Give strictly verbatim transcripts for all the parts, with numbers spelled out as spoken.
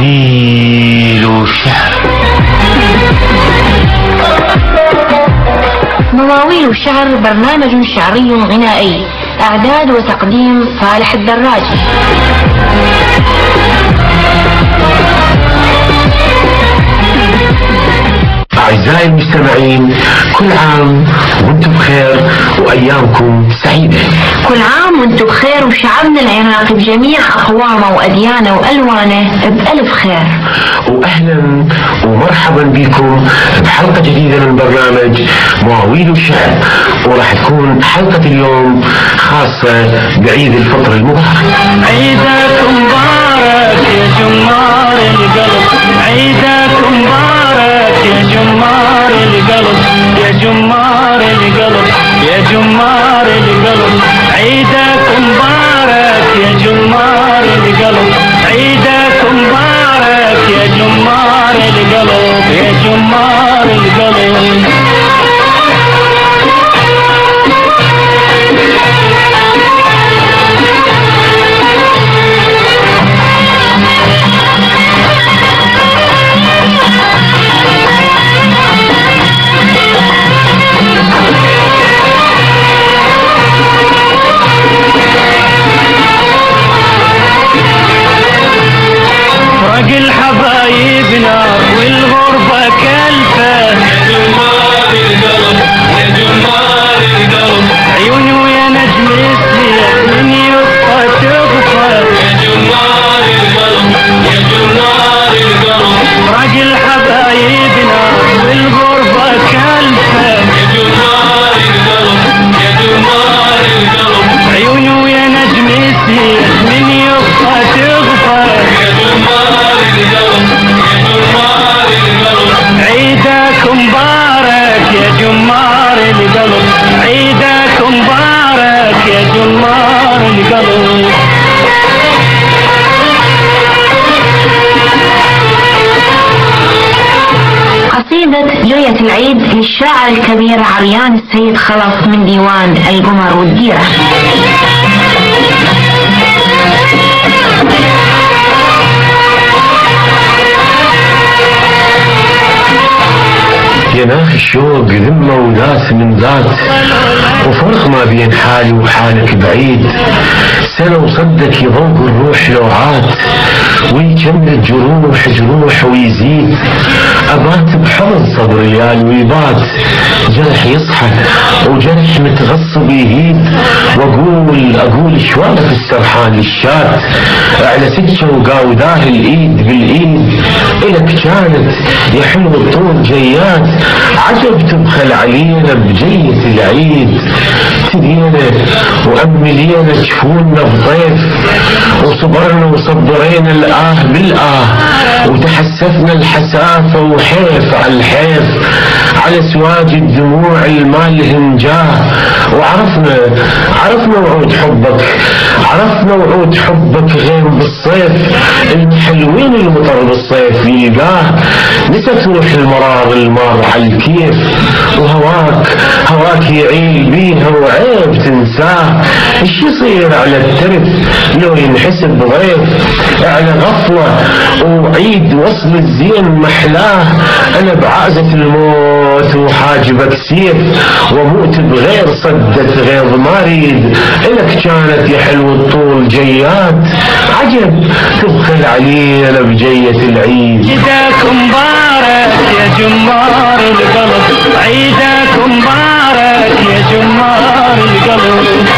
مواويل وشعر. مواويل وشعر برنامج شعري غنائي، إعداد وتقديم صالح الدراجي. أعزائي المستمعين، كل عام وانتم بخير وأيامكم سعيدة. كل عام وانتم بخير وشعبنا العراقي بجميع أقوامه وأديانه وألوانه بألف خير. وأهلا ومرحبا بكم بحلقة جديدة من برنامج مواويل وشعر، وراح تكون حلقة اليوم خاصة بعيد الفطر المبارك. عيدك مبارك يا جمار القلب، عيدك مبارك يا جمار القلب، يا جمار القلب، يا جمار القلب، عيدك مبارك يا جمار القلب، عيدك مبارك يا جمار القلب، يا جمار القلب. فرق الحبايب نار والغربة كلفة، يا جمار القلب، يا جمار القلب، عيوني ويا نجم السير من يبقى تغفى، يا جمار القلب، يا جمار القلب، فرق الحبايب نار والغربة كلفة، يا جمار القلب، يا جمار القلب، عيوني ويا نجم السير من يبقى تغفى، يا جمار القلب، يا جمار القلب، عيدك مبارك يا جمار القلب، عيدك مبارك يا جمار القلب. قصيدة ليلة العيد للشاعر الكبير عريان السيد خلف من ديوان القمر والديرة. يناخ الشوق ذمة وناس من ذات، وفرق ما بين حالي وحالك بعيد. سنة وصدك يضوق الروح لوعات، ويجمد جروح جروح ويزيد. أبات بحضن صدر ليال ويبات، جرح يصحى وجرح متغصب يهيد. واقول اقول شوالك السرحان للشات، على سكة وقاوداه الايد بالايد. الك كانت يا حلو الطول جيات، عجب تبخل علينا بجية العيد. تدينا وأملينا جفوننا بطيف، وصبرنا وصبرينا الآه بالآه، وتحسفنا الحسافة وحيف على الحيف. على سواج الدموع المالهم جاه، وعرفنا عرفنا وعود حبك، عرفنا وعود حبك غيم بالصيف. الحلوين المطر بالصيف يلقاه، نست روح المرار المار على الكيف. وهواك هواك يعيل بيها وعيب تنساه. ايش يصير على الترف لو ينحسب ضيف؟ على غفلة وعيد وصل الزين محلاه. انا بعازة الموت وحاجبك سيف، وموت بغير صدة غيظ ما اريد. الك كانت يا حلو الطول جيات، عجب تبخل علينا بجية العيد. عيدك مبارك يا جمار القلب، عيدك مبارك يا جمار القلب.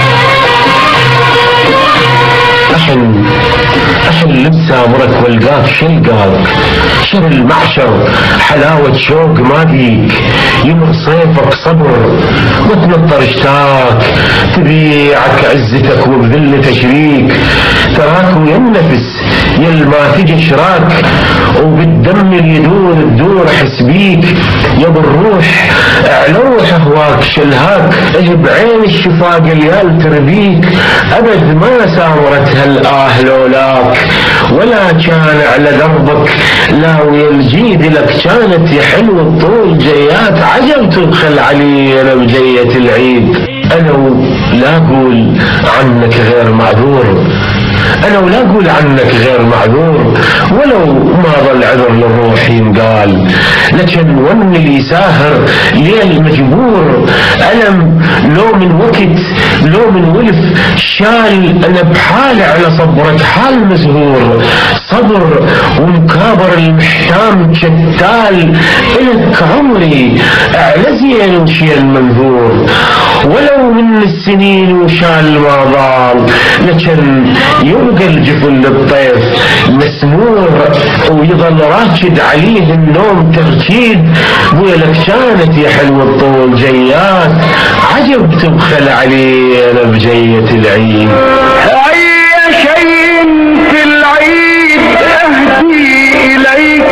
أحن أحن لبسه مرك والقاك شلقاك، شر المعشر حلاوة شوق ما بيك. يمر صيفك صبر وتنطر اشتاك، تبيعك عزتك وبذلة شريك. تراك وينفس يل ما تجي شراك، وبالدم اللي يدور الدور احس بيك. يا بالروح علوح اهواك شلهاك، ايه بعين الشفاق اليال تربيك. ابد ما سامرت هالآه لولاك، ولا كان على دربك لاوي الجيد. لك كانت يا حلو الطول جيات، عجب تبخل علينا بجية العيد. انا لا اقول عنك غير معذور، أنا ولا أقول عنك غير معذور ولو ما ظل عذر للروح ينقال، لكن ون اللي ساهر ليل مجبور، ألم لو من وقت لو من ولف شال، أنا بحالي على صبرك حال مزهور، صبر ومكابر المحتام شتال، إلك عمري على زين وشيل منذور، ولو من السنين وشال ما ضال، لكن يبقى الجفن للطيف مسمور ويظل راكد عليه النوم تركيد، ويلك كانت يا حلو الطول جيات، عجب تبخل علينا بجية العيد. أي شيء في العيد أهدي إليك،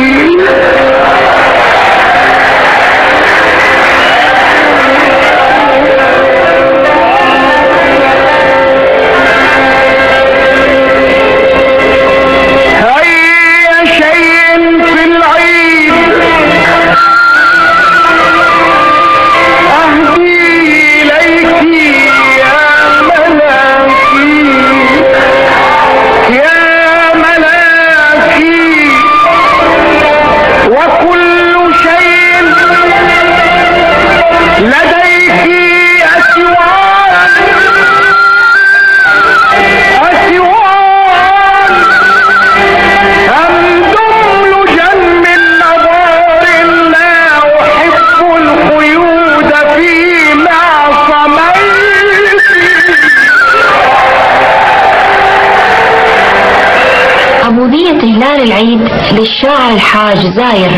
هلال العيد للشاعر الحاج زاير.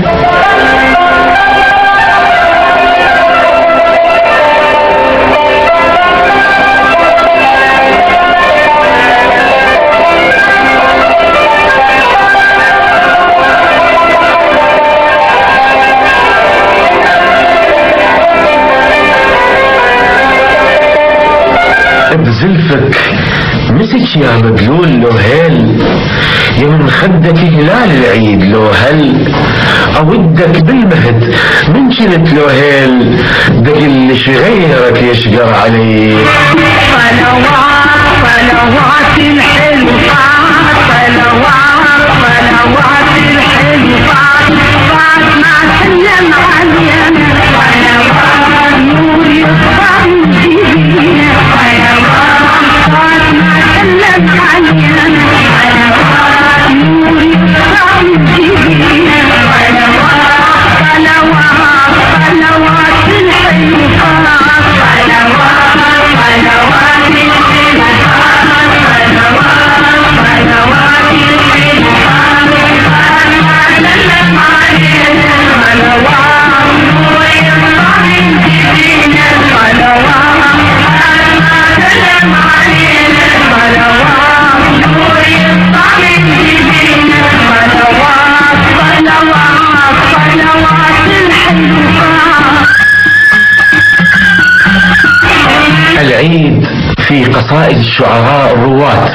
بزلفك مسك يا مدلول لو هيل، يا من خدك هلال العيد لو هل، اودك بالمهد من كنت لو هيل، دقلش غيرك يشقر عليك. صلوات صلوات الحلوات، صلوات صلوات الحلوات، فاطمة سلم علينا، صلوات نور يطفى الجبين، صلوات فاطمة سلم علينا، صلوات نور يطفى الجبين، صلوات صلوات صلوات الحلوات، صلوات صلوات العيد في قصائد الشعراء الرواة.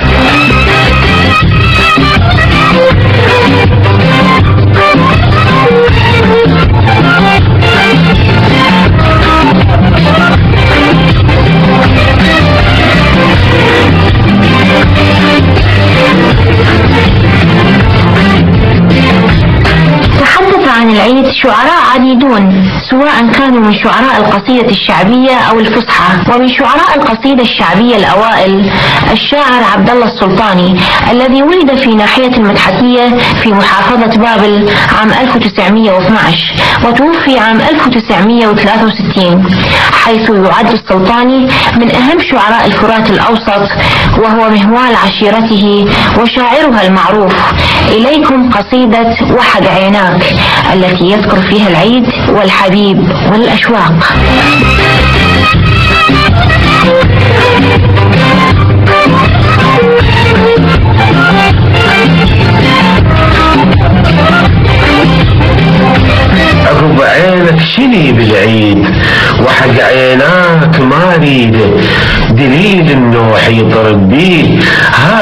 تحدث عن العيد شعراء عديدون، سواء كانوا من شعراء القصيدة الشعبية أو الفصحى. ومن شعراء القصيدة الشعبية الأوائل الشاعر عبد الله السلطاني، الذي ولد في ناحية المدحتية في محافظة بابل عام ألف وتسعمئة واثني عشر وتوفي عام ألف وتسعمئة وثلاثة وستين، حيث يعد السلطاني من أهم شعراء الفرات الأوسط، وهو مهوال عشيرته وشاعرها المعروف. إليكم قصيدة وحد عيناك التي يذكر فيها العيد والحبيب والأشواق. عقب عينك شني بالعيد، وحق عيناك ما ريده، دليل النوح يطرد بيه، هذه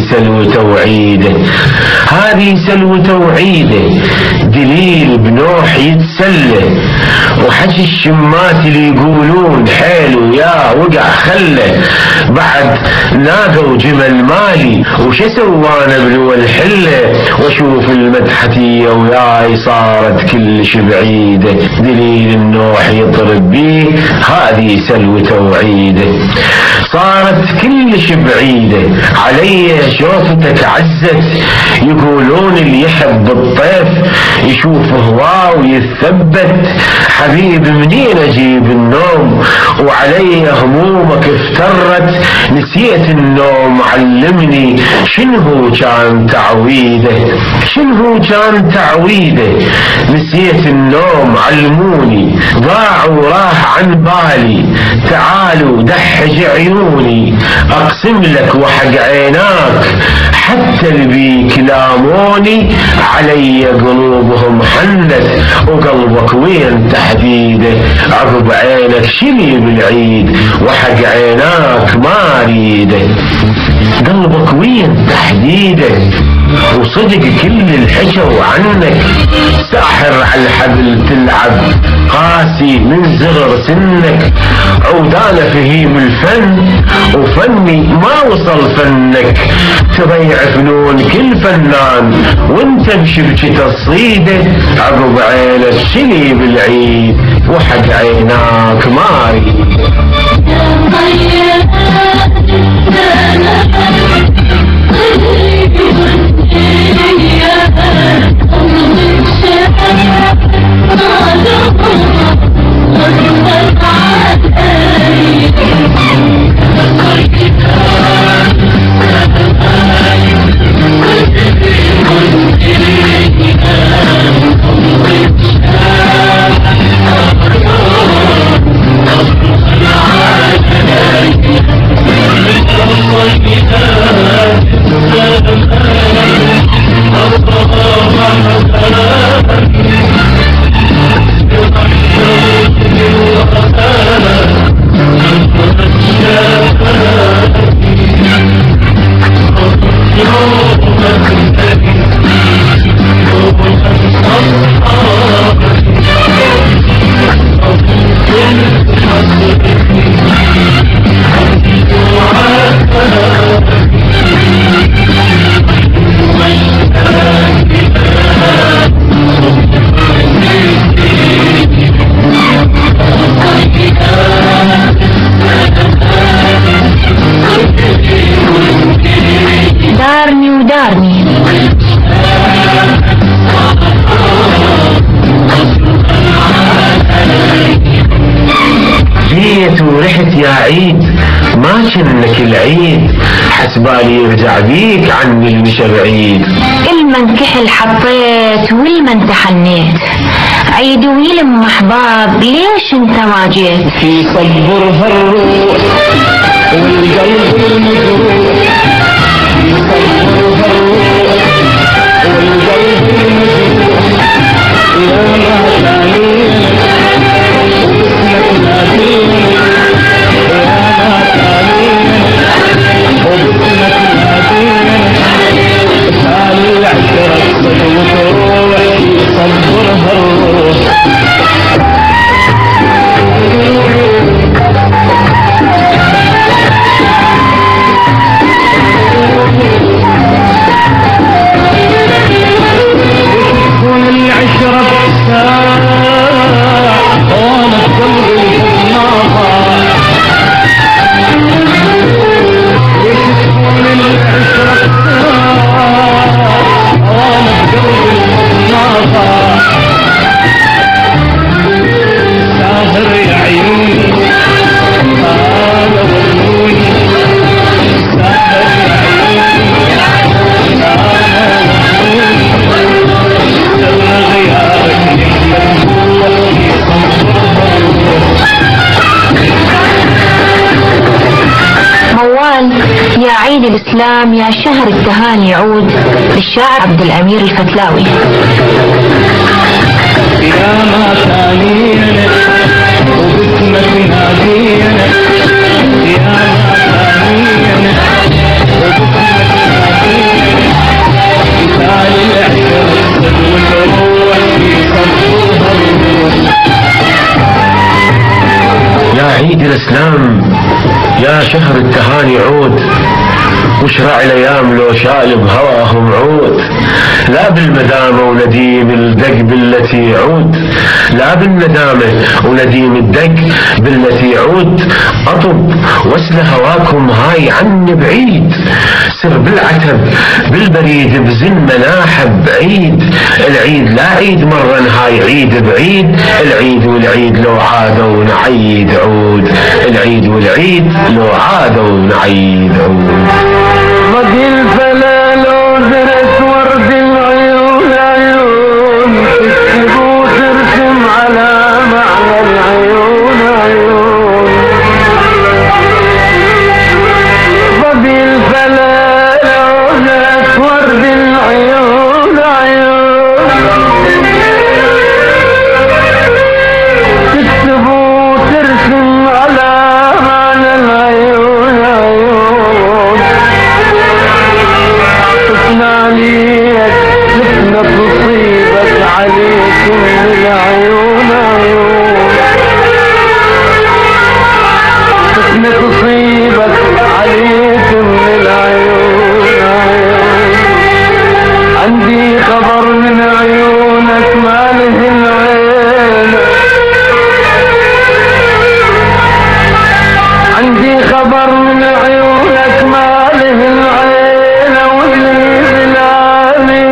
سلوى توعيده، هذه سلوى توعيده، دليل بنوح يتسلى، وحكي الشمات اللي يقولون حيل يا وقع خله، بعد ناقوا جمل مالي وش سوانا بلو الحله، واشوف المدحتيه وياي صارت كلش بعيده، دليل النوح يضرب بيه، هذه سلوى توعيده، صارت كلش بعيده، علي شوفتك عزت، يقولون اللي يحب الطيف يشوف هواه ويثبت، حبيب منين اجيب النوم وعلي همومك افترت، نسيت النوم علمني شنو كان تعويده، شنو كان تعويده، نسيت النوم علموني، ضاع وراح عن بالي، تعالوا دحج عيوني، اقسم لك وحق عيناك، حتى اللي بيكلاموني علي قلوبهم حنت، وقلبك وين تحديده، عقب عينك شلي بالعيد، وحق عيناك ما اريده، قلبك وين تحديده، وصدق كل الحكوا عنك، ساحر على الحبل تلعب، قاسي من زغر سنك، عودانا فهيم الفن وفني ما وصل فنك، تبيع فنون كل فنان وانت بشبكة تصيده، عقب عينك شلي بالعيد، وحق عيناك ما اريد. دارني ودارني جيت ورحت يا عيد، ما شنك العيد، حسبالي يرجع بيك عني المشى بعيد، المن كحل حطيت والمن تحنيت، عيد ويلم احباب ليش انت ما جيت، في صبر هالروح والقلب المجروح، في صبر هالروح والقلب المجروح، يا ما تعنينا وباسمك نادينا، يا ما تعنينا وباسمك نادينا، تعال العشرة تصل وتروح، في صبر هالروح. يا عيد الإسلام يا شهر التهاني يعود، للشاعر عبد الأمير الفتلاوي. يا ما تانينا وباسمك نادينا، يا ما تانينا وباسمك نادينا. زمان يعود وشرع الايام لو شالب هواهم عود. لا بالمدامة ونديم الدق بالتي يعود، لا بالندامة ونديم الدق بالتي يعود. اطب واسل هواكم هاي عني بعيد، سر بالعتب بالبريد بزن مناحب عيد. العيد لا عيد مرة هاي عيد بعيد، العيد والعيد لو عادوا نعيد عود، العيد والعيد لو عادوا نعيد عود. ضد الفلا لو درس ورد العيون عيون، تكتب وترسم على معنى العيون عيون. ضد الفلا لو درس ورد العيون عيون، تكتب وترسم على معنى العيون عيون. شفنا عليك شفنا تصيبك عليكم العيون عيون، شفنا تصيبك عليكم العيون عيون. عندي خبر من عيونك ما له العين، عندي خبر من عيونك ما له العين. واللي بلالي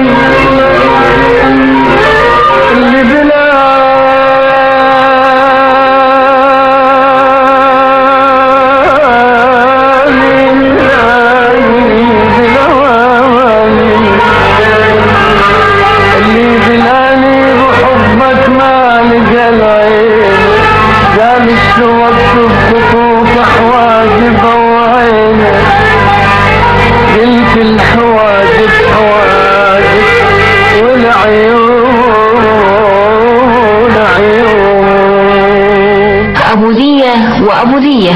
اللي بلالي اللي بلالي بحبك ما لقى العين. قال اشتوقت بخطوط حواجب وعينك، قلت الحواجب حواجب والعيون عيون. أبوذية وأبوذية.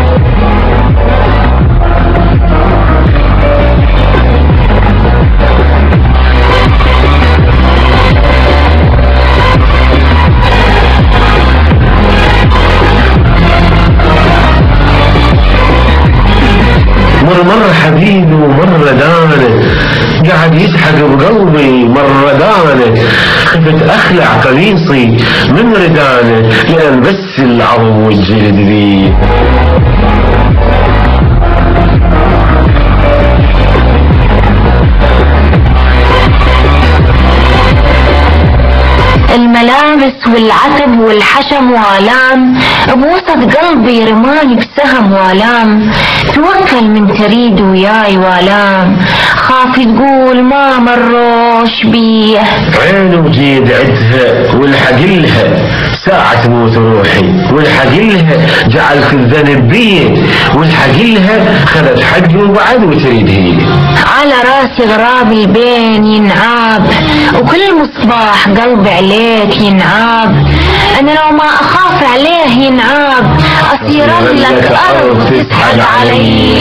مر مر حبيبي ومر دانه، قاعد يسحق بقلبي مر دانه. خفت اخلع قميصي من ردانه، لان بس العظم والجلد ذي. الملابس والعتب والحشم والام، بوسط قلبي رماني بسهم والام. توكل من تريد وياي والام، خاف تقول ما مروش بيه. عين وجيد عدها والحقلها ساعة تموت روحي، والحقلها جعلت الذنب بيه، والحقلها خذت حقي وبعد وتريد هي. على راسي غراب البين ينعاب، وكل مصباح قلبي عليك ينعاب. انا لو ما اخاف عليه ينعاب، اصير لك ارض تسحب علي.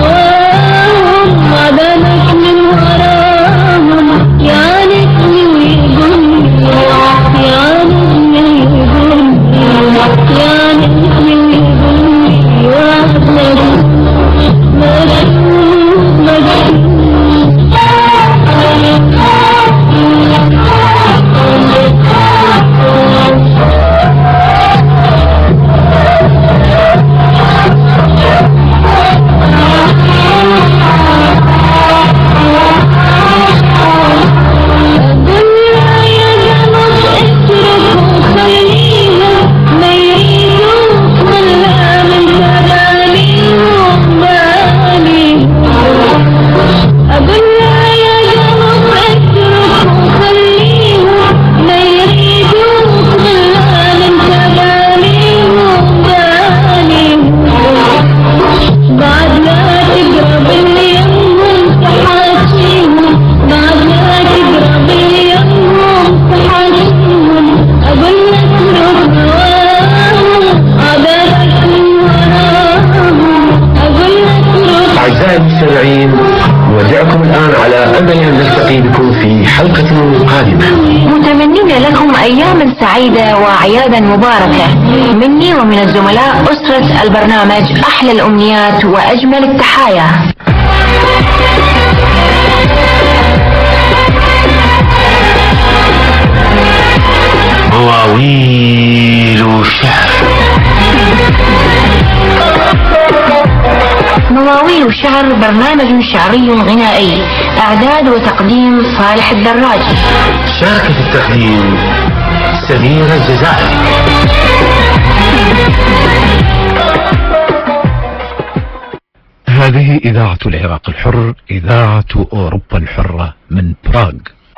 عدنك من وراهم، يعني أياما سعيدة وأعيادا مباركة مني ومن الزملاء أسرة البرنامج، أحلى الأمنيات وأجمل التحايا. مواويل وشعر. مواويل وشعر برنامج شعري غنائي، إعداد وتقديم صالح الدراج. شارك في التقديم سمير الجزائري. هذه إذاعة العراق الحر، إذاعة أوروبا الحرة من براغ.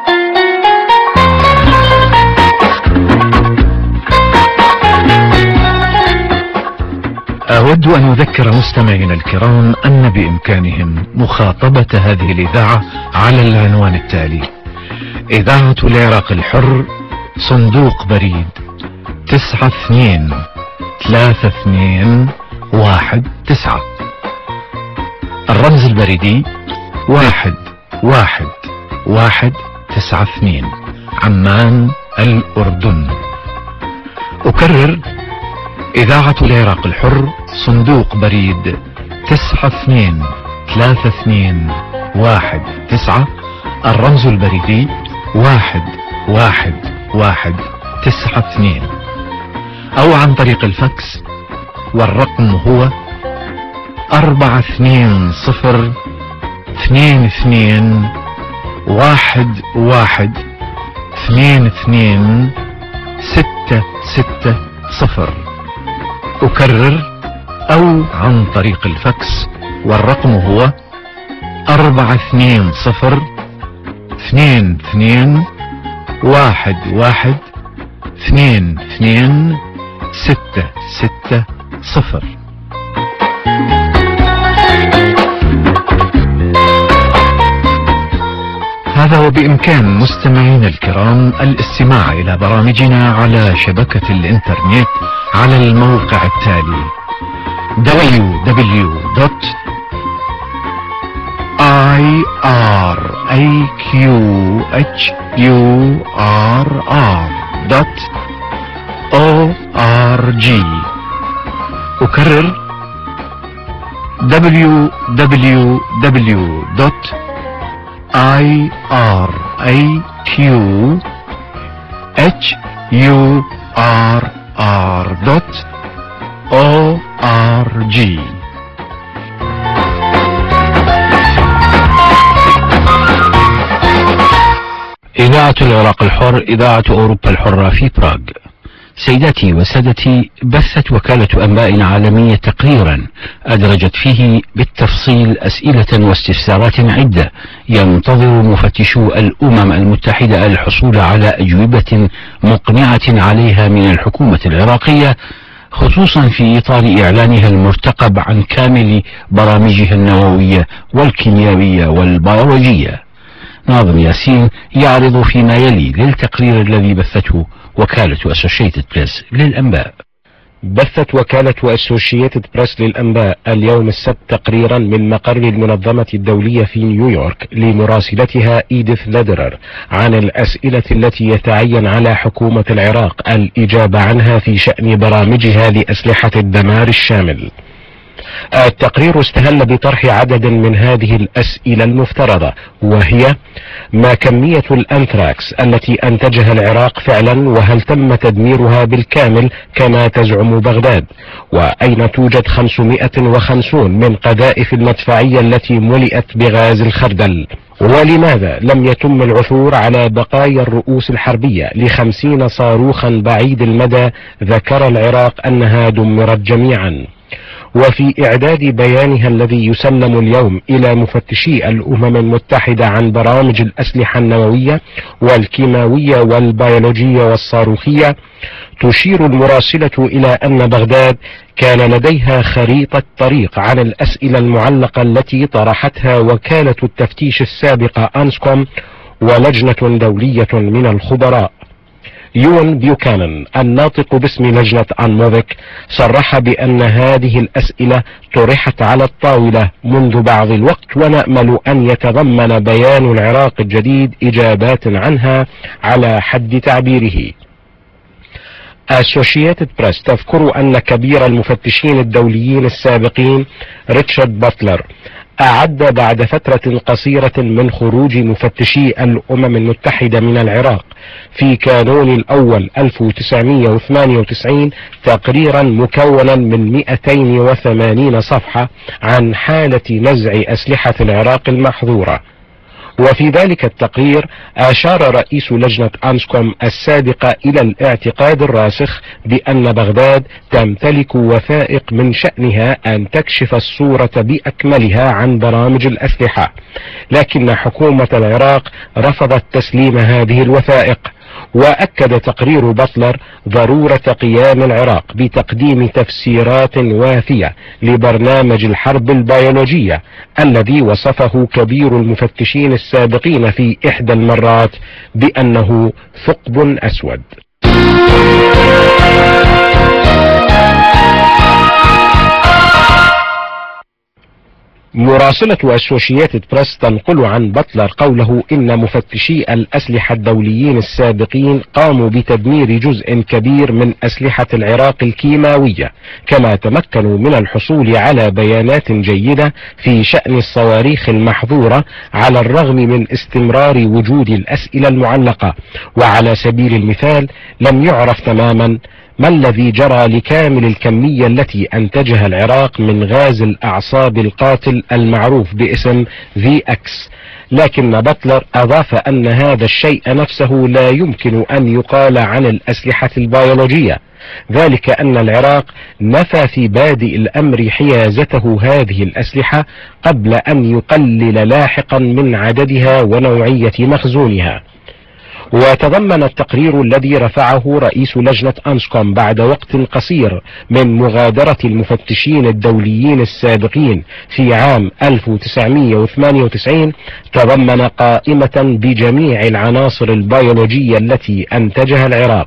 أود أن أذكر مستمعينا الكرام أن بإمكانهم مخاطبة هذه الإذاعة على العنوان التالي: إذاعة العراق الحر، صندوق بريد تسعة اثنين ثلاثة اثنين واحد تسعة، الرمز البريدي واحد واحد واحد تسعة اثنين، عمان الأردن. أكرر: إذاعة العراق الحر، صندوق بريد تسعة اثنين ثلاثة اثنين واحد تسعة، الرمز البريدي واحد واحد واحد تسعة اثنين، أو عن طريق الفاكس، والرقم هو أربعة اثنين صفر اثنين اثنين واحد واحد اثنين اثنين ستة ستة صفر. أكرر: أو عن طريق الفاكس، والرقم هو أربعة اثنين صفر اثنين اثنين واحد واحد اثنين اثنين ستة ستة صفر. هذا وبإمكان مستمعينا الكرام الاستماع إلى برامجنا على شبكة الإنترنت على الموقع التالي: دبليو دبليو دوت آي آر إيه كيو إتش يو آر آر دوت أو آر جي. أكرر: دبليو دبليو دبليو دوت آي آر إيه كيو إتش يو آر آر دوت أو آر جي. إذاعة العراق الحر، إذاعة أوروبا الحرة في براغ. سيداتي وسادتي، بثت وكالة أنباء عالمية تقريرا أدرجت فيه بالتفصيل أسئلة واستفسارات عدة ينتظر مفتشو الأمم المتحدة الحصول على أجوبة مقنعة عليها من الحكومة العراقية، خصوصا في إطار إعلانها المرتقب عن كامل برامجها النووية والكيميائية والبيولوجية. ناظم ياسين يعرض فيما يلي للتقرير الذي بثته وكالة أسوشيتد بريس للأنباء. بثت وكالة أسوشيتد بريس للأنباء اليوم السبت تقريرا من مقر المنظمة الدولية في نيويورك لمراسلتها إيديث ليدرر عن الأسئلة التي يتعين على حكومة العراق الإجابة عنها في شأن برامجها لأسلحة الدمار الشامل. التقرير استهل بطرح عدد من هذه الأسئلة المفترضة، وهي: ما كمية الأنثراكس التي أنتجها العراق فعلا، وهل تم تدميرها بالكامل كما تزعم بغداد؟ وأين توجد خمسمائة وخمسين من قذائف المدفعية التي ملئت بغاز الخردل؟ ولماذا لم يتم العثور على بقايا الرؤوس الحربية لخمسين صاروخا بعيد المدى ذكر العراق أنها دمرت جميعا؟ وفي إعداد بيانها الذي يسلم اليوم إلى مفتشي الأمم المتحدة عن برامج الأسلحة النووية والكيماوية والبيولوجية والصاروخية، تشير المراسلة إلى أن بغداد كان لديها خريطة طريق عن الأسئلة المعلقة التي طرحتها وكالة التفتيش السابقة أنسكوم ولجنة دولية من الخبراء. يون بيوكانن الناطق باسم لجنة أنموذك صرح بأن هذه الأسئلة طرحت على الطاولة منذ بعض الوقت، ونأمل أن يتضمن بيان العراق الجديد إجابات عنها على حد تعبيره. Associated Press تذكر أن كبير المفتشين الدوليين السابقين ريتشارد باتلر أعد بعد فترة قصيرة من خروج مفتشي الأمم المتحدة من العراق في كانون الأول ألف وتسعمئة وثمانية وتسعين تقريرا مكونا من مئتين وثمانين صفحة عن حالة نزع أسلحة العراق المحظورة. وفي ذلك التقرير أشار رئيس لجنة أنسكوم السابقة إلى الاعتقاد الراسخ بأن بغداد تمتلك وثائق من شأنها أن تكشف الصورة بأكملها عن برامج الأسلحة، لكن حكومة العراق رفضت تسليم هذه الوثائق. وأكد تقرير باتلر ضرورة قيام العراق بتقديم تفسيرات وافية لبرنامج الحرب البيولوجية الذي وصفه كبير المفتشين السابقين في إحدى المرات بأنه ثقب أسود. مراسلة أسوشيتد بريس تنقل عن باتلر قوله إن مفتشي الأسلحة الدوليين السابقين قاموا بتدمير جزء كبير من أسلحة العراق الكيماوية، كما تمكنوا من الحصول على بيانات جيدة في شأن الصواريخ المحظورة على الرغم من استمرار وجود الأسئلة المعلقة. وعلى سبيل المثال لم يعرف تماما ما الذي جرى لكامل الكمية التي أنتجها العراق من غاز الأعصاب القاتل المعروف باسم في إكس، لكن باتلر أضاف أن هذا الشيء نفسه لا يمكن أن يقال عن الأسلحة البيولوجية، ذلك أن العراق نفى في بادئ الأمر حيازته هذه الأسلحة قبل أن يقلل لاحقا من عددها ونوعية مخزونها. وتضمن التقرير الذي رفعه رئيس لجنة أنسكوم بعد وقت قصير من مغادرة المفتشين الدوليين السابقين في عام ألف وتسعمئة وثمانية وتسعين تضمن قائمة بجميع العناصر البيولوجية التي أنتجها العراق.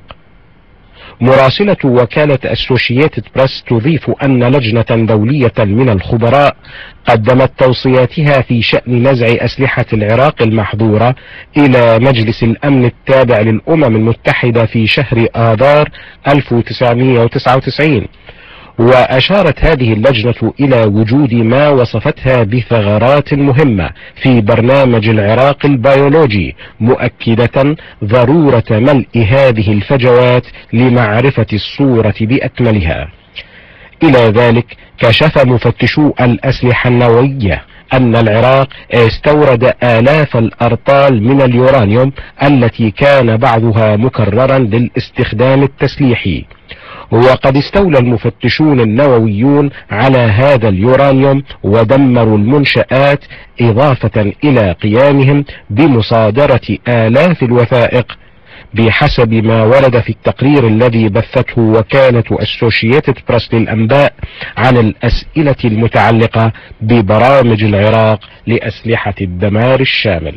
مراسلة وكالة أسوشيتد بريس تضيف أن لجنة دولية من الخبراء قدمت توصياتها في شأن نزع أسلحة العراق المحظورة إلى مجلس الأمن التابع للأمم المتحدة في شهر آذار ألف وتسعمئة وتسعة وتسعين. وأشارت هذه اللجنة إلى وجود ما وصفتها بثغرات مهمة في برنامج العراق البيولوجي، مؤكدة ضرورة ملء هذه الفجوات لمعرفة الصورة بأكملها. إلى ذلك كشف مفتشو الأسلحة النووية أن العراق استورد آلاف الأرطال من اليورانيوم التي كان بعضها مكررا للاستخدام التسليحي. وقد استولى المفتشون النوويون على هذا اليورانيوم ودمروا المنشآت، إضافة إلى قيامهم بمصادرة آلاف الوثائق بحسب ما ورد في التقرير الذي بثته وكالة أسوشيتد بريس للأنباء عن الأسئلة المتعلقة ببرامج العراق لأسلحة الدمار الشامل.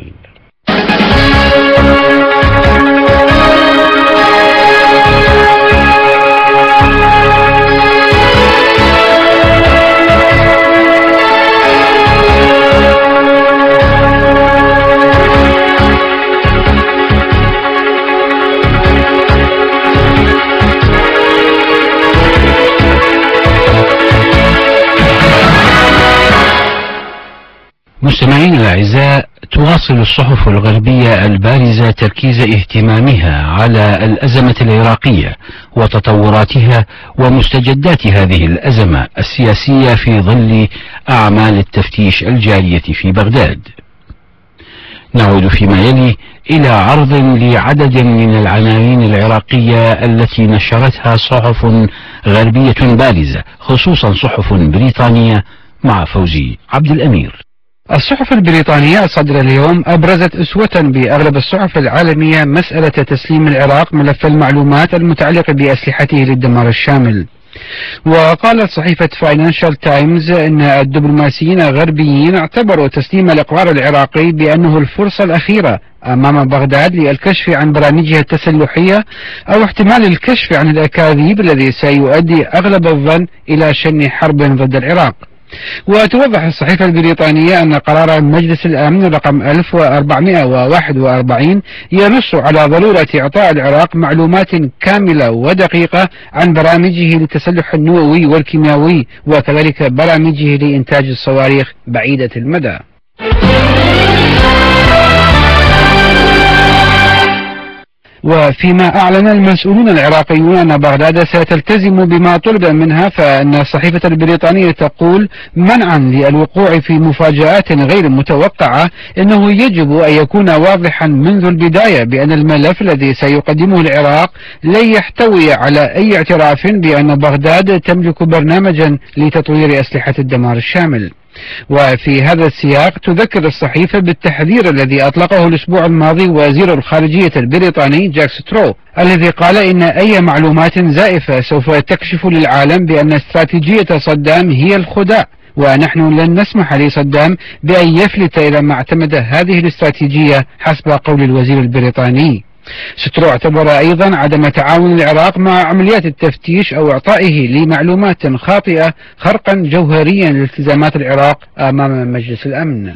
مستمعين الأعزاء، تواصل الصحف الغربية البارزة تركيز اهتمامها على الأزمة العراقية وتطوراتها ومستجدات هذه الأزمة السياسية في ظل أعمال التفتيش الجارية في بغداد. نعود فيما يلي إلى عرض لعدد من العناوين العراقية التي نشرتها صحف غربية بارزة، خصوصا صحف بريطانية، مع فوزي عبد الأمير. الصحف البريطانية الصادرة اليوم أبرزت أسوة بأغلب الصحف العالمية مسألة تسليم العراق ملف المعلومات المتعلقة بأسلحته للدمار الشامل. وقالت صحيفة فاينانشال تايمز أن الدبلوماسيين الغربيين اعتبروا تسليم الإقرار العراقي بأنه الفرصة الأخيرة أمام بغداد للكشف عن برامجها التسلحية أو احتمال الكشف عن الأكاذيب الذي سيؤدي أغلب الظن إلى شن حرب ضد العراق. وتوضح الصحيفة البريطانية أن قرار مجلس الأمن رقم ألف وأربعمائة وواحد وأربعين ينص على ضرورة إعطاء العراق معلومات كاملة ودقيقة عن برامجه للتسلح النووي والكيميائي وكذلك برامجه لإنتاج الصواريخ بعيدة المدى. وفيما أعلن المسؤولون العراقيون أن بغداد ستلتزم بما طلب منها، فإن الصحيفة البريطانية تقول منعا للوقوع في مفاجآت غير متوقعة إنه يجب أن يكون واضحا منذ البداية بأن الملف الذي سيقدمه العراق لن يحتوي على أي اعتراف بأن بغداد تملك برنامجا لتطوير أسلحة الدمار الشامل. وفي هذا السياق تذكر الصحيفة بالتحذير الذي أطلقه الأسبوع الماضي وزير الخارجية البريطاني جاك سترو، الذي قال إن أي معلومات زائفة سوف تكشف للعالم بأن استراتيجية صدام هي الخداع، ونحن لن نسمح لصدام بأن يفلت إلى ما اعتمد هذه الاستراتيجية حسب قول الوزير البريطاني. سترو اعتبر أيضا عدم تعاون العراق مع عمليات التفتيش أو إعطائه لمعلومات خاطئة خرقا جوهريا لالتزامات العراق أمام مجلس الأمن.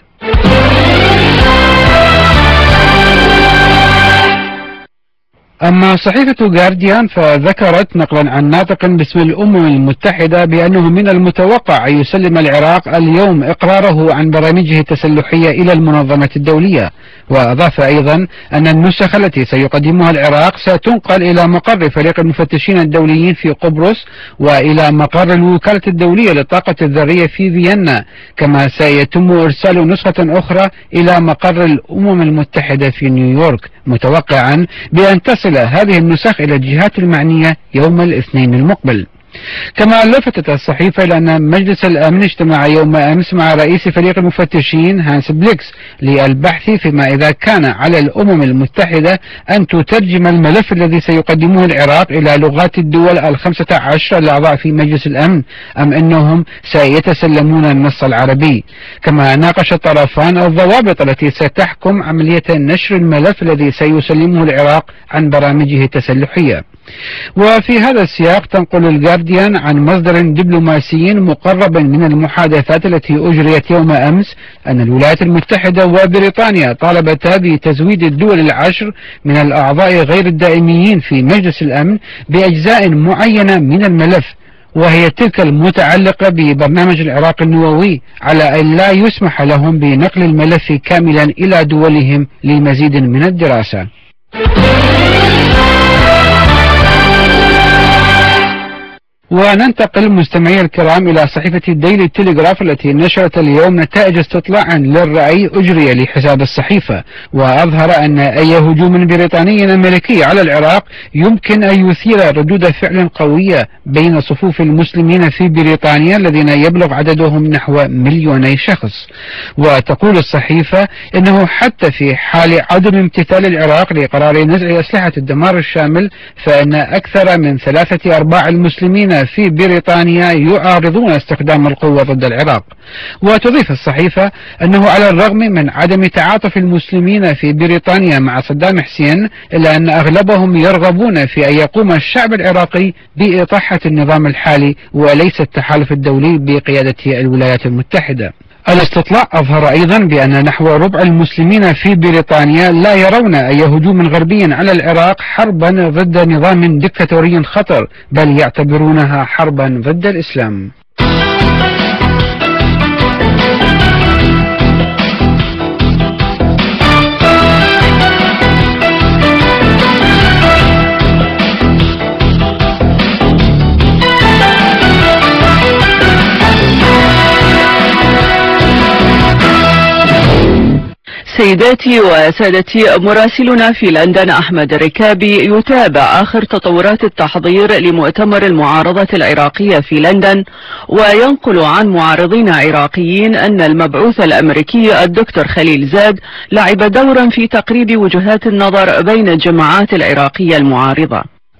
أما صحيفة جارديان فذكرت نقلا عن ناطق باسم الأمم المتحدة بأنه من المتوقع أن يسلم العراق اليوم إقراره عن برامجه التسلحية إلى المنظمة الدولية، وأضاف أيضا أن النسخ التي سيقدمها العراق ستنقل إلى مقر فريق المفتشين الدوليين في قبرص وإلى مقر الوكالة الدولية للطاقة الذرية في فيينا، كما سيتم إرسال نسخة أخرى إلى مقر الأمم المتحدة في نيويورك، متوقعا بأن تصل هذه النسخ إلى الجهات المعنية يوم الاثنين المقبل. كما لفتت الصحيفة إلى أن مجلس الأمن اجتمع يوم أمس مع رئيس فريق المفتشين هانس بليكس للبحث فيما إذا كان على الأمم المتحدة أن تترجم الملف الذي سيقدمه العراق إلى لغات الدول الخمسة عشر الأعضاء في مجلس الأمن أم أنهم سيتسلمون النص العربي. كما ناقش الطرفان الضوابط التي ستحكم عملية نشر الملف الذي سيسلمه العراق عن برامجه التسلحية. وفي هذا السياق تنقل الجارديان عن مصدر دبلوماسي مقرب من المحادثات التي أجريت يوم أمس أن الولايات المتحدة وبريطانيا طالبتا بتزويد الدول العشر من الأعضاء غير الدائميين في مجلس الأمن بأجزاء معينة من الملف، وهي تلك المتعلقة ببرنامج العراق النووي، على أن لا يسمح لهم بنقل الملف كاملا إلى دولهم لمزيد من الدراسة. وننتقل مستمعي الكرام إلى صحيفة الديلي تيليغراف التي نشرت اليوم نتائج استطلاع للرأي أجري لحساب الصحيفة، وأظهر أن أي هجوم بريطاني أمريكي على العراق يمكن أن يثير ردود فعل قوية بين صفوف المسلمين في بريطانيا الذين يبلغ عددهم نحو مليوني شخص. وتقول الصحيفة إنه حتى في حال عدم امتثال العراق لقرار نزع أسلحة الدمار الشامل فإن أكثر من ثلاثة أرباع المسلمين في بريطانيا يعارضون استخدام القوة ضد العراق. وتضيف الصحيفة أنه على الرغم من عدم تعاطف المسلمين في بريطانيا مع صدام حسين إلا أن أغلبهم يرغبون في أن يقوم الشعب العراقي بإطاحة النظام الحالي وليس التحالف الدولي بقيادة الولايات المتحدة. الاستطلاع أظهر أيضا بأن نحو ربع المسلمين في بريطانيا لا يرون أي هجوم غربي على العراق حربا ضد نظام ديكتاتوري خطر، بل يعتبرونها حربا ضد الإسلام. سيداتي وسادتي، مراسلنا في لندن أحمد الركابي يتابع آخر تطورات التحضير لمؤتمر المعارضة العراقية في لندن، وينقل عن معارضين عراقيين أن المبعوث الأمريكي الدكتور خليل زاد لعب دورا في تقريب وجهات النظر بين الجماعات العراقية المعارضة.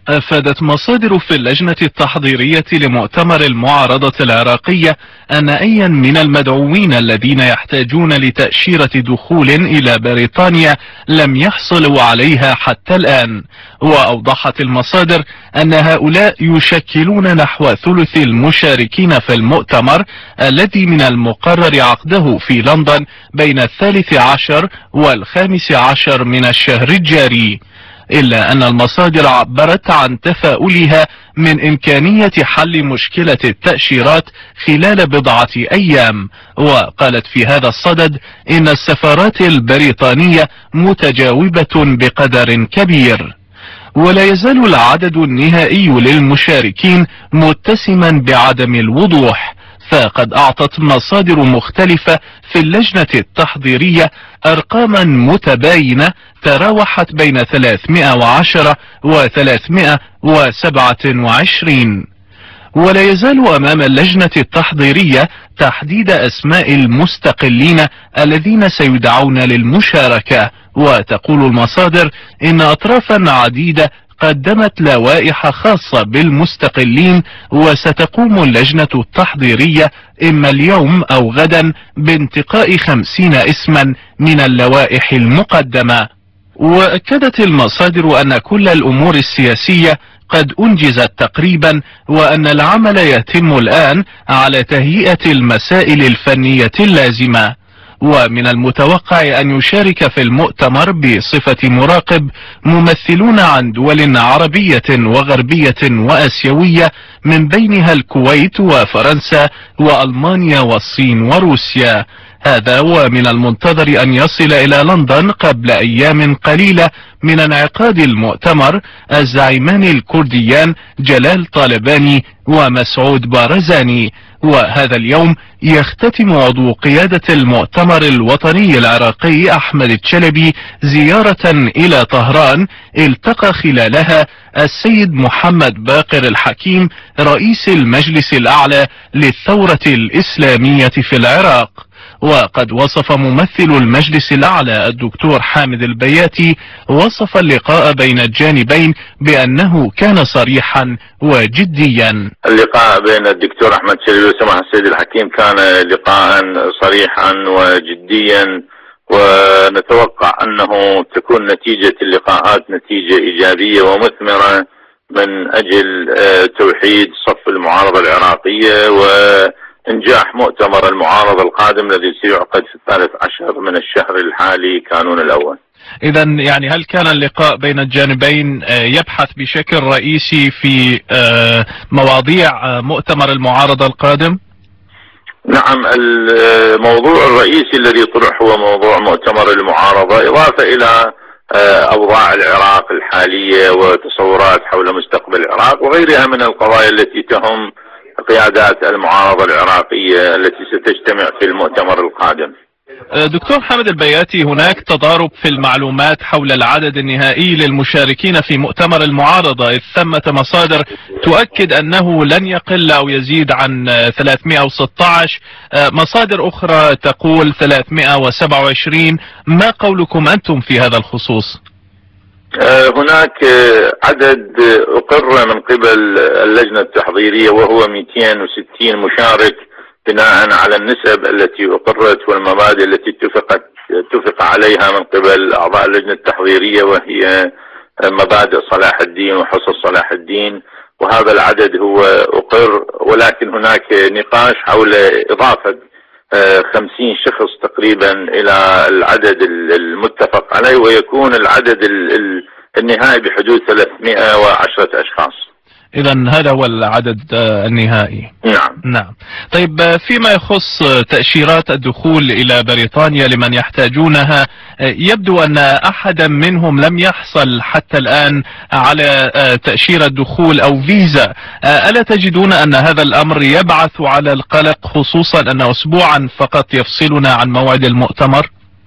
أفادت مصادر في اللجنة التحضيرية لمؤتمر المعارضة العراقية أن أيا من المدعوين الذين يحتاجون لتأشيرة دخول إلى بريطانيا لم يحصلوا عليها حتى الآن. وأوضحت المصادر أن هؤلاء يشكلون نحو ثلث المشاركين في المؤتمر الذي من المقرر عقده في لندن بين الثالث عشر والخامس عشر من الشهر الجاري. إلا أن المصادر عبرت عن تفاؤلها من إمكانية حل مشكلة التأشيرات خلال بضعة أيام، وقالت في هذا الصدد إن السفارات البريطانية متجاوبة بقدر كبير. ولا يزال العدد النهائي للمشاركين متسما بعدم الوضوح، فقد أعطت مصادر مختلفة في اللجنة التحضيرية أرقاما متباينة تراوحت بين ثلاثمائة وعشرة و ثلاثمائة وسبعة وعشرين. ولا يزال أمام اللجنة التحضيرية تحديد أسماء المستقلين الذين سيدعون للمشاركة. وتقول المصادر إن أطرافا عديدة قدمت لوائح خاصة بالمستقلين، وستقوم اللجنة التحضيرية إما اليوم أو غدا بانتقاء خمسين اسما من اللوائح المقدمة. وأكدت المصادر أن كل الأمور السياسية قد أنجزت تقريبا، وأن العمل يتم الآن على تهيئة المسائل الفنية اللازمة. ومن المتوقع أن يشارك في المؤتمر بصفة مراقب ممثلون عن دول عربية وغربية وآسيوية من بينها الكويت وفرنسا وألمانيا والصين وروسيا. هذا ومن المنتظر أن يصل إلى لندن قبل أيام قليلة من انعقاد المؤتمر الزعيمان الكرديان جلال طالباني ومسعود بارزاني. وهذا اليوم يختتم عضو قيادة المؤتمر الوطني العراقي أحمد الشلبي زيارة إلى طهران التقى خلالها السيد محمد باقر الحكيم رئيس المجلس الأعلى للثورة الإسلامية في العراق. وقد وصف ممثل المجلس الأعلى الدكتور حامد البياتي وصف اللقاء بين الجانبين بأنه كان صريحا وجديا. اللقاء بين الدكتور أحمد شلبي وسماحة السيد الحكيم كان لقاء صريحا وجديا، ونتوقع أنه تكون نتيجة اللقاءات نتيجة إيجابية ومثمرة من أجل توحيد صف المعارضة العراقية و إنجاح مؤتمر المعارضة القادم الذي سيعقد في الثالث عشر من الشهر الحالي كانون الأول. إذا يعني هل كان اللقاء بين الجانبين يبحث بشكل رئيسي في مواضيع مؤتمر المعارضة القادم؟ نعم، الموضوع الرئيسي الذي طرح هو موضوع مؤتمر المعارضة، إضافة إلى أوضاع العراق الحالية وتصورات حول مستقبل العراق وغيرها من القضايا التي تهم قيادات المعارضة العراقية التي ستجتمع في المؤتمر القادم. دكتور حامد البياتي، هناك تضارب في المعلومات حول العدد النهائي للمشاركين في مؤتمر المعارضة، إذ ثمة مصادر تؤكد أنه لن يقل أو يزيد عن ثلاثمائة وستة عشر، مصادر أخرى تقول ثلاثمائة وسبعة وعشرين. ما قولكم أنتم في هذا الخصوص؟ هناك عدد أقر من قبل اللجنة التحضيرية وهو مئتين وستين مشارك بناء على النسب التي أقرت والمبادئ التي اتفقت اتفق عليها من قبل أعضاء اللجنة التحضيرية، وهي مبادئ صلاح الدين وحصص صلاح الدين، وهذا العدد هو أقر. ولكن هناك نقاش حول إضافة خمسين شخص تقريبا إلى العدد المتفق عليه، ويكون العدد النهائي بحدود ثلاثمائة وعشرة أشخاص. إذا هذا هو العدد النهائي. نعم نعم. طيب، فيما يخص تأشيرات الدخول إلى بريطانيا لمن يحتاجونها، يبدو أن أحدا منهم لم يحصل حتى الآن على تأشيرة دخول أو فيزا. ألا تجدون أن هذا الأمر يبعث على القلق، خصوصا أن أسبوعا فقط يفصلنا عن موعد المؤتمر؟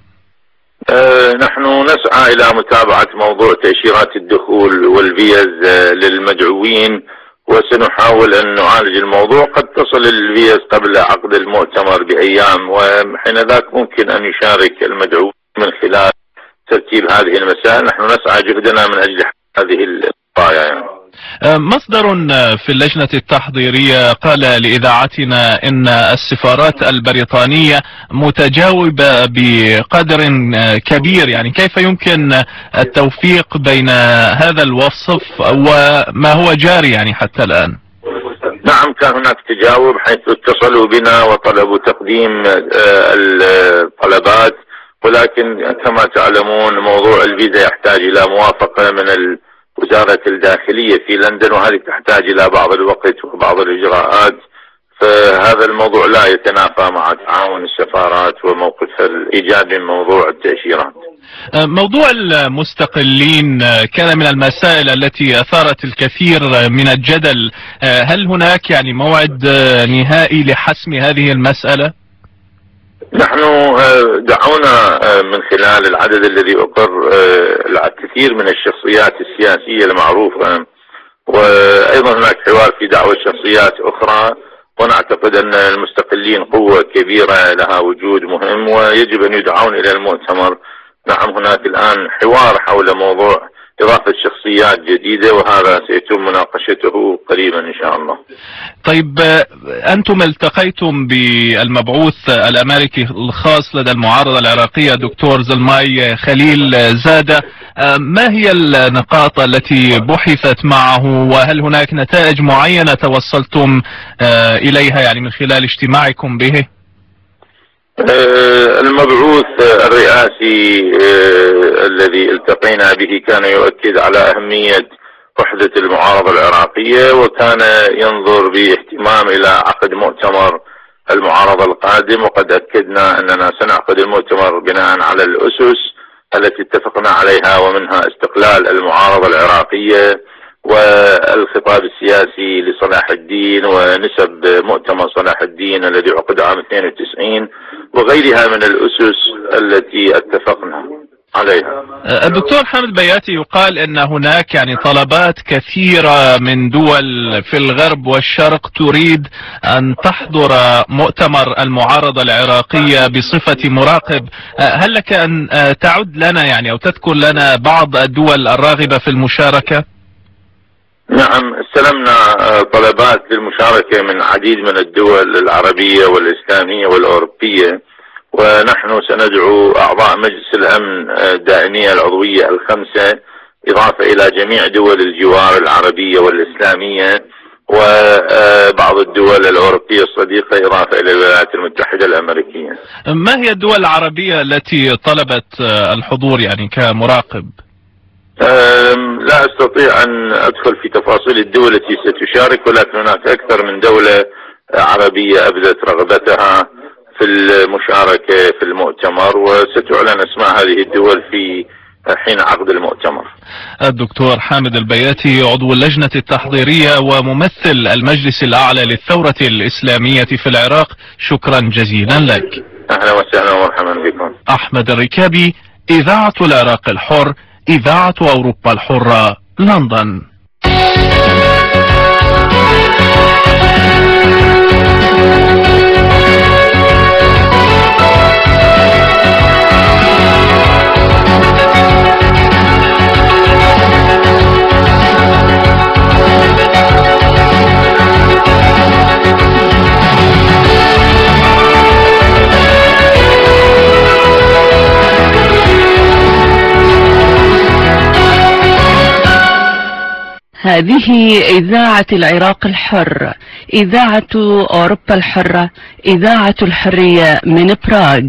أه نحن نسعى إلى متابعة موضوع تأشيرات الدخول والفيز للمدعوين، وسنحاول أن نعالج الموضوع. قد تصل الفيز قبل عقد المؤتمر بأيام، وحين ذاك ممكن أن يشارك المدعو من خلال ترتيب هذه المسائل. نحن نسعى جهدنا من أجل هذه القضايا يعني. مصدر في اللجنة التحضيرية قال لإذاعتنا إن السفارات البريطانية متجاوبة بقدر كبير، يعني كيف يمكن التوفيق بين هذا الوصف وما هو جاري يعني حتى الآن؟ نعم، كان هناك تجاوب حيث اتصلوا بنا وطلبوا تقديم الطلبات، ولكن كما تعلمون موضوع الفيزا يحتاج إلى موافقة من وزارة الداخلية في لندن، وهذه تحتاج إلى بعض الوقت وبعض الإجراءات، فهذا الموضوع لا يتنافى مع تعاون السفارات وموقفها الإيجابي من موضوع التأشيرات. موضوع المستقلين كان من المسائل التي أثارت الكثير من الجدل، هل هناك يعني موعد نهائي لحسم هذه المسألة؟ نحن دعونا من خلال العدد الذي أقر الكثير من الشخصيات السياسية المعروفة، وأيضا هناك حوار في دعوة شخصيات أخرى، ونعتقد أن المستقلين قوة كبيرة لها وجود مهم ويجب أن يدعون إلى المؤتمر. نعم، هناك الآن حوار حول موضوع إضافة شخصيات جديدة، وهذا سيتم مناقشته قريبا إن شاء الله. طيب، أنتم التقيتم بالمبعوث الأمريكي الخاص لدى المعارضة العراقية دكتور زلماي خليل زادة، ما هي النقاط التي بحثت معه، وهل هناك نتائج معينة توصلتم إليها يعني من خلال اجتماعكم به؟ المبعوث الرئاسي الذي التقينا به كان يؤكد على أهمية وحدة المعارضة العراقية، وكان ينظر باهتمام إلى عقد مؤتمر المعارضة القادم، وقد أكدنا أننا سنعقد المؤتمر بناء على الأسس التي اتفقنا عليها، ومنها استقلال المعارضة العراقية والخطاب السياسي لصلاح الدين ونسب مؤتمر صلاح الدين الذي عقد عام اثنين وتسعين وغيرها من الأسس التي اتفقنا عليها. الدكتور حامد بياتي، يقال ان هناك يعني طلبات كثيرة من دول في الغرب والشرق تريد ان تحضر مؤتمر المعارضة العراقية بصفة مراقب، هل لك ان تعد لنا يعني او تذكر لنا بعض الدول الراغبة في المشاركة؟ نعم، استلمنا طلبات للمشاركة من عديد من الدول العربية والإسلامية والأوروبية، ونحن سندعو أعضاء مجلس الأمن الدائمية العضوية الخمسة، إضافة إلى جميع دول الجوار العربية والإسلامية وبعض الدول الأوروبية الصديقة، إضافة إلى الولايات المتحدة الأمريكية. ما هي الدول العربية التي طلبت الحضور يعني كمراقب؟ لا أستطيع أن أدخل في تفاصيل الدول التي ستشارك، ولكن هناك أكثر من دولة عربية أبدت رغبتها في المشاركة في المؤتمر، وستعلن اسماء هذه الدول في حين عقد المؤتمر. الدكتور حامد البياتي، عضو اللجنة التحضيرية وممثل المجلس الأعلى للثورة الإسلامية في العراق، شكرا جزيلا لك. أهلا وسهلا ومرحبا بكم. أحمد الركابي، إذاعة العراق الحر، إذاعة أوروبا الحرة، لندن. هذه إذاعة العراق الحر، إذاعة أوروبا الحرة، إذاعة الحرية من براغ.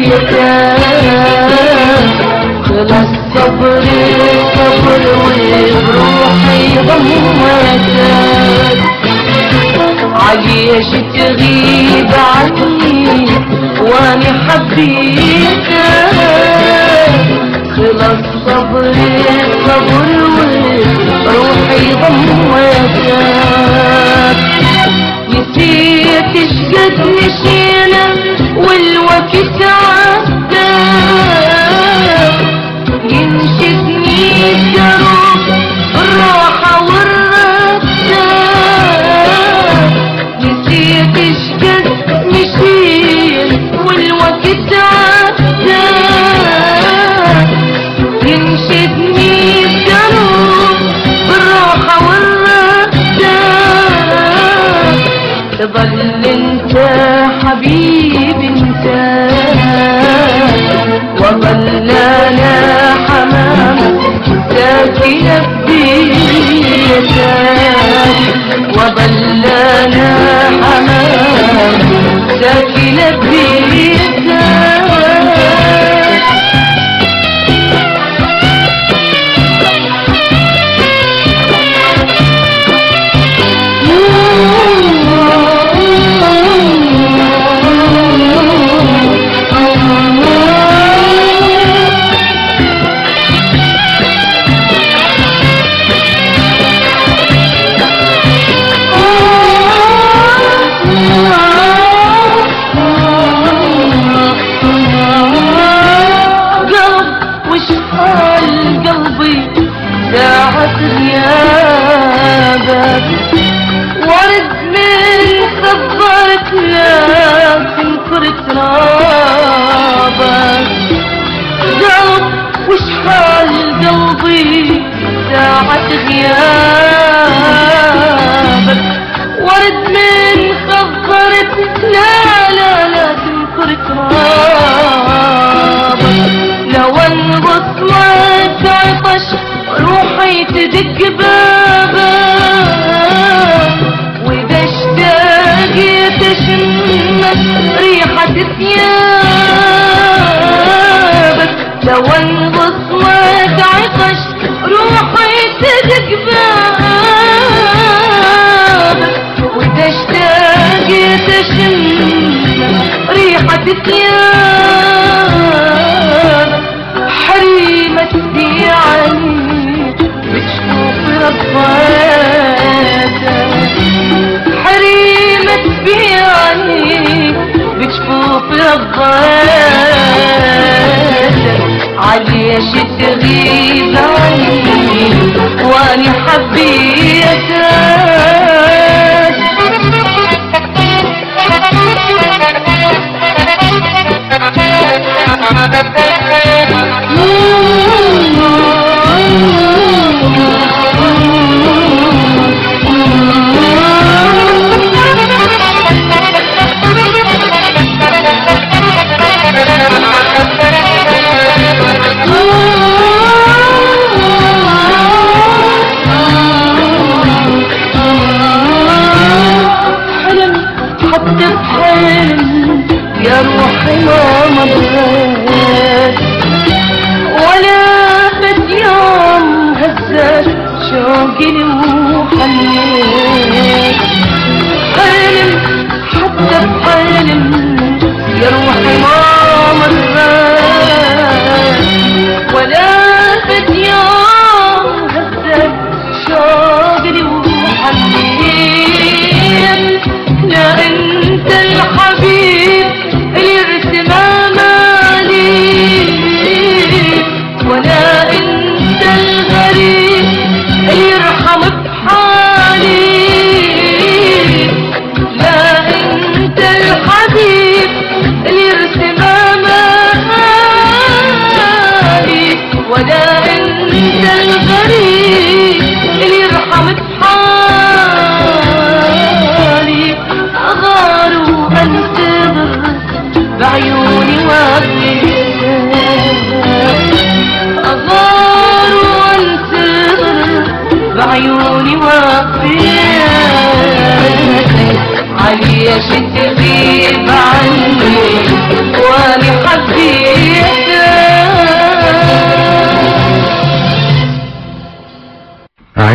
خلص صبري صبر وبروحي ضمتك عليش تغيب عني واني حبيتك خلص صبري صبر وروحي ضمتك نسيت شقد مشينا والوقت عدى ينشدني الدروب الراحة والردة نسيت شقد مشينا والوقت عدى ينشدني الدروب بالراحة والردة تظل انت حبيبي انت وظل انا حمامك ساكنة ببيتك وظل انا حمامك ساكنة ببيتك ورد من خبرك لكن كرت رابك قلب وش حال قلبي ساعة غيابك ورد من خبرك لا لا لكن كرت رابك لو انبط ما تعطش روحي تدق بابك واذا اشتاقت اشمك ريحة ثيابك لو انبص ما تعطش روحي تدق بابك واذا اشتاقت اشمك ريحة ثيابك حريمة يعني بتشوف رفاتك حريمة يعني بتشوف رفاتك عليش تغيب عني واني حبيتك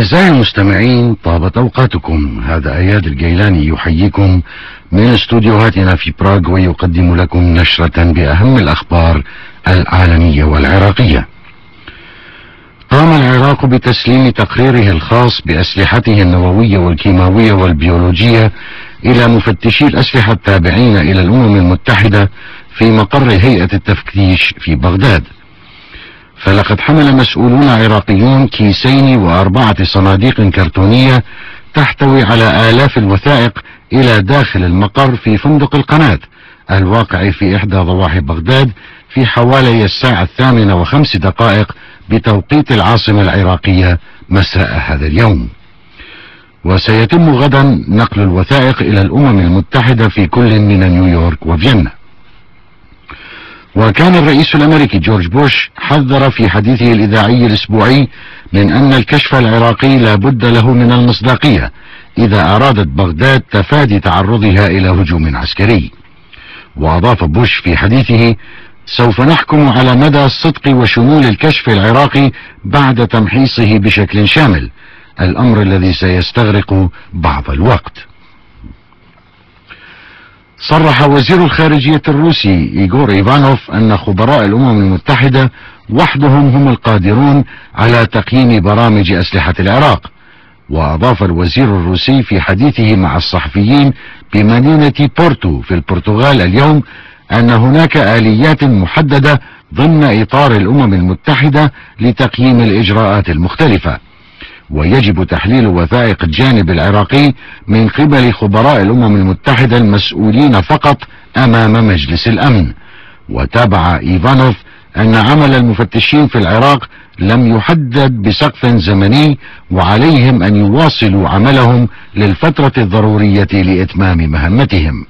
أعزائي المستمعين، طابت أوقاتكم. هذا أياد الجيلاني يحييكم من استوديوهاتنا في براغ ويقدم لكم نشرة بأهم الأخبار العالمية والعراقية. قام العراق بتسليم تقريره الخاص بأسلحته النووية والكيماوية والبيولوجية إلى مفتشي الأسلحة التابعين إلى الأمم المتحدة في مقر هيئة التفتيش في بغداد. فلقد حمل مسؤولون عراقيون كيسين وأربعة صناديق كرتونية تحتوي على آلاف الوثائق إلى داخل المقر في فندق القناة الواقع في إحدى ضواحي بغداد في حوالي الساعة الثامنة وخمس دقائق بتوقيت العاصمة العراقية مساء هذا اليوم. وسيتم غدا نقل الوثائق إلى الأمم المتحدة في كل من نيويورك وفيينا. وكان الرئيس الأمريكي جورج بوش حذر في حديثه الإذاعي الأسبوعي من أن الكشف العراقي لا بد له من المصداقية إذا أرادت بغداد تفادي تعرضها إلى هجوم عسكري. وأضاف بوش في حديثه: سوف نحكم على مدى الصدق وشمول الكشف العراقي بعد تمحيصه بشكل شامل، الأمر الذي سيستغرق بعض الوقت. صرح وزير الخارجية الروسي إيغور إيفانوف أن خبراء الأمم المتحدة وحدهم هم القادرون على تقييم برامج أسلحة العراق. وأضاف الوزير الروسي في حديثه مع الصحفيين بمدينة بورتو في البرتغال اليوم أن هناك آليات محددة ضمن إطار الأمم المتحدة لتقييم الإجراءات المختلفة، ويجب تحليل وثائق الجانب العراقي من قبل خبراء الأمم المتحدة المسؤولين فقط أمام مجلس الأمن. وتابع إيفانوف أن عمل المفتشين في العراق لم يحدد بسقف زمني، وعليهم أن يواصلوا عملهم للفترة الضرورية لإتمام مهمتهم.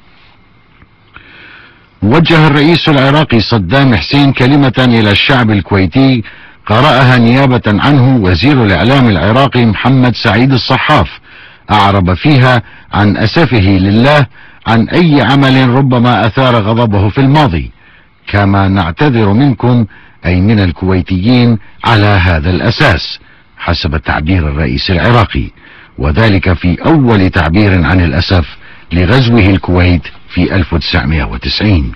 وجه الرئيس العراقي صدام حسين كلمة إلى الشعب الكويتي قرأها نيابة عنه وزير الإعلام العراقي محمد سعيد الصحاف، أعرب فيها عن أسفه لله عن أي عمل ربما أثار غضبه في الماضي، كما نعتذر منكم أي من الكويتيين على هذا الأساس، حسب تعبير الرئيس العراقي، وذلك في أول تعبير عن الأسف لغزوه الكويت في ألف وتسعمائة وتسعين.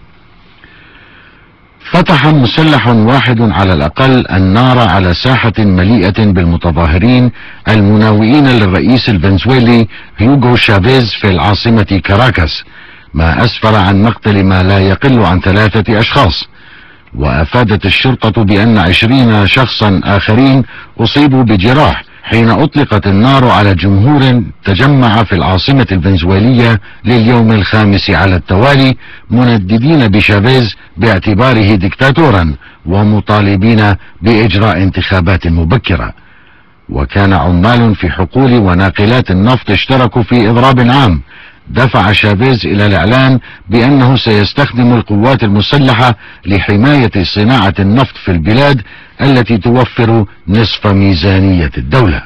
فتح مسلح واحد على الأقل النار على ساحة مليئة بالمتظاهرين المناوئين للرئيس الفنزويلي هيوغو شافيز في العاصمة كاراكاس، ما أسفر عن مقتل ما لا يقل عن ثلاثة أشخاص. وأفادت الشرطة بأن عشرين شخصا آخرين أصيبوا بجراح حين أطلقت النار على جمهور تجمع في العاصمة الفنزويلية لليوم الخامس على التوالي، منددين بشافيز باعتباره ديكتاتورا ومطالبين بإجراء انتخابات مبكرة. وكان عمال في حقول وناقلات النفط اشتركوا في إضراب عام دفع شافيز إلى الإعلان بأنه سيستخدم القوات المسلحة لحماية صناعة النفط في البلاد التي توفر نصف ميزانية الدولة.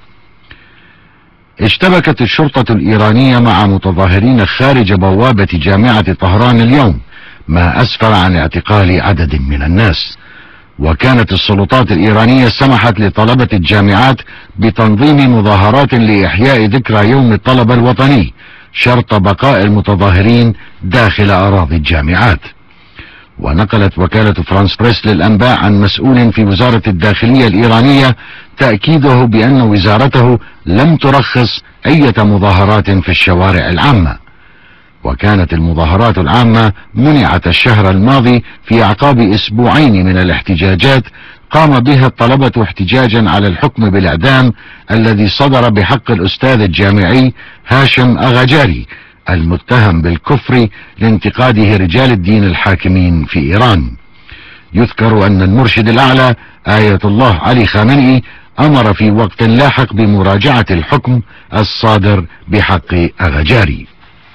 اشتبكت الشرطة الإيرانية مع متظاهرين خارج بوابة جامعة طهران اليوم، ما أسفر عن اعتقال عدد من الناس. وكانت السلطات الإيرانية سمحت لطلبة الجامعات بتنظيم مظاهرات لإحياء ذكرى يوم الطلبة الوطني، شرط بقاء المتظاهرين داخل أراضي الجامعات. ونقلت وكالة فرانس بريس للأنباء عن مسؤول في وزارة الداخلية الإيرانية تأكيده بأن وزارته لم ترخص أي مظاهرات في الشوارع العامة. وكانت المظاهرات العامة منعت الشهر الماضي في أعقاب أسبوعين من الاحتجاجات قام بها الطلبة احتجاجا على الحكم بالإعدام الذي صدر بحق الأستاذ الجامعي هاشم أغاجاري المتهم بالكفر لانتقاده رجال الدين الحاكمين في إيران. يذكر أن المرشد الأعلى آية الله علي خامنئي أمر في وقت لاحق بمراجعة الحكم الصادر بحق أغاجاري.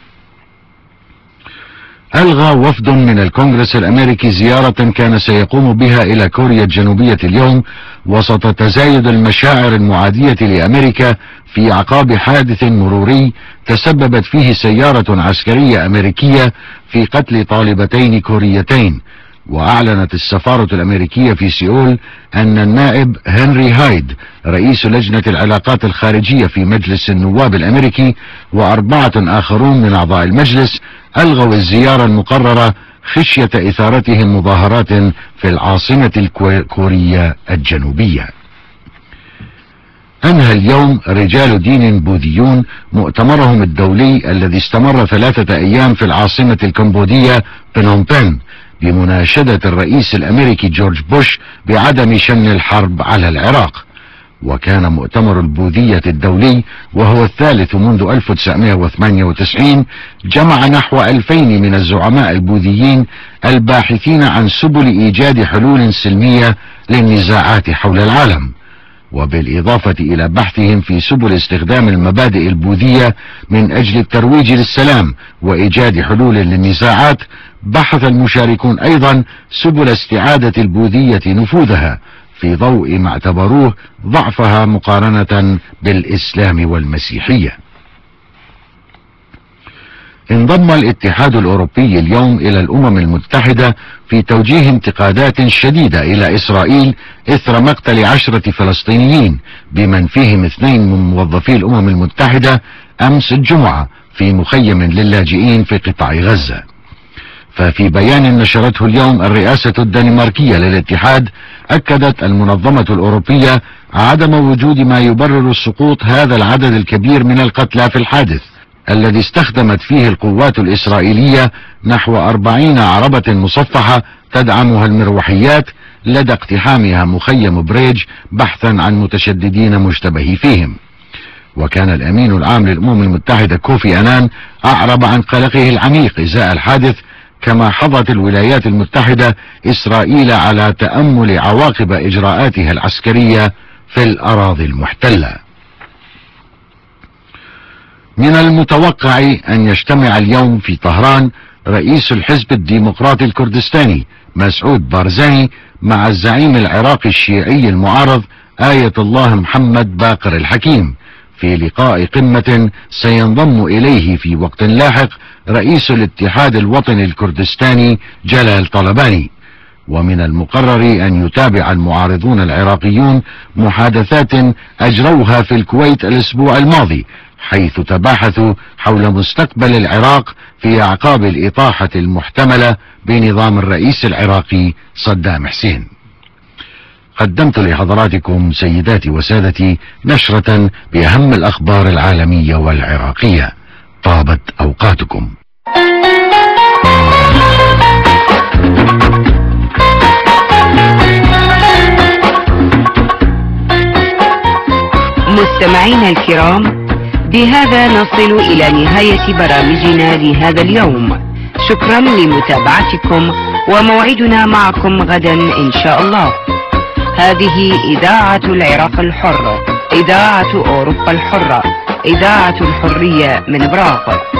ألغى وفد من الكونغرس الأمريكي زيارة كان سيقوم بها إلى كوريا الجنوبية اليوم وسط تزايد المشاعر المعادية لأمريكا في أعقاب حادث مروري تسببت فيه سيارة عسكرية أمريكية في قتل طالبتين كوريتين. وأعلنت السفارة الأمريكية في سيول أن النائب هنري هايد رئيس لجنة العلاقات الخارجية في مجلس النواب الأمريكي وأربعة آخرون من أعضاء المجلس ألغوا الزيارة المقررة خشية إثارتهم مظاهرات في العاصمة الكورية الجنوبية. أنهى اليوم رجال دين بوذيون مؤتمرهم الدولي الذي استمر ثلاثة أيام في العاصمة الكمبودية بنوم بن بمناشدة الرئيس الأمريكي جورج بوش بعدم شن الحرب على العراق. وكان مؤتمر البوذية الدولي وهو الثالث منذ ألف وتسعمائة وثمانية وتسعين جمع نحو ألفين من الزعماء البوذيين الباحثين عن سبل إيجاد حلول سلمية للنزاعات حول العالم، وبالإضافة إلى بحثهم في سبل استخدام المبادئ البوذية من أجل الترويج للسلام وإيجاد حلول للنزاعات. بحث المشاركون أيضا سبل استعادة البوذية نفوذها في ضوء ما اعتبروه ضعفها مقارنة بالإسلام والمسيحية. انضم الاتحاد الأوروبي اليوم إلى الأمم المتحدة في توجيه انتقادات شديدة إلى إسرائيل إثر مقتل عشرة فلسطينيين بمن فيهم اثنين من موظفي الأمم المتحدة أمس الجمعة في مخيم للاجئين في قطاع غزة. ففي بيان نشرته اليوم الرئاسة الدنماركية للاتحاد، أكدت المنظمة الأوروبية عدم وجود ما يبرر سقوط هذا العدد الكبير من القتلى في الحادث الذي استخدمت فيه القوات الإسرائيلية نحو أربعين عربة مصفحة تدعمها المروحيات لدى اقتحامها مخيم بريج بحثا عن متشددين مشتبه فيهم. وكان الأمين العام للأمم المتحدة كوفي أنان أعرب عن قلقه العميق إزاء الحادث، كما حضت الولايات المتحدة إسرائيل على تأمل عواقب إجراءاتها العسكرية في الأراضي المحتلة. من المتوقع أن يجتمع اليوم في طهران رئيس الحزب الديمقراطي الكردستاني مسعود بارزاني مع الزعيم العراقي الشيعي المعارض آية الله محمد باقر الحكيم في لقاء قمة سينضم إليه في وقت لاحق رئيس الاتحاد الوطني الكردستاني جلال طلباني. ومن المقرر أن يتابع المعارضون العراقيون محادثات أجروها في الكويت الأسبوع الماضي، حيث تباحثوا حول مستقبل العراق في أعقاب الإطاحة المحتملة بنظام الرئيس العراقي صدام حسين. قدمت لحضراتكم سيداتي وسادتي نشرة بأهم الأخبار العالمية والعراقية. طابت أوقاتكم. مستمعينا الكرام، بهذا نصل إلى نهاية برامجنا لهذا اليوم. شكرا لمتابعتكم، وموعدنا معكم غدا إن شاء الله. هذه إذاعة العراق الحر، إذاعة أوروبا الحرة، إذاعة الحرية من براغ.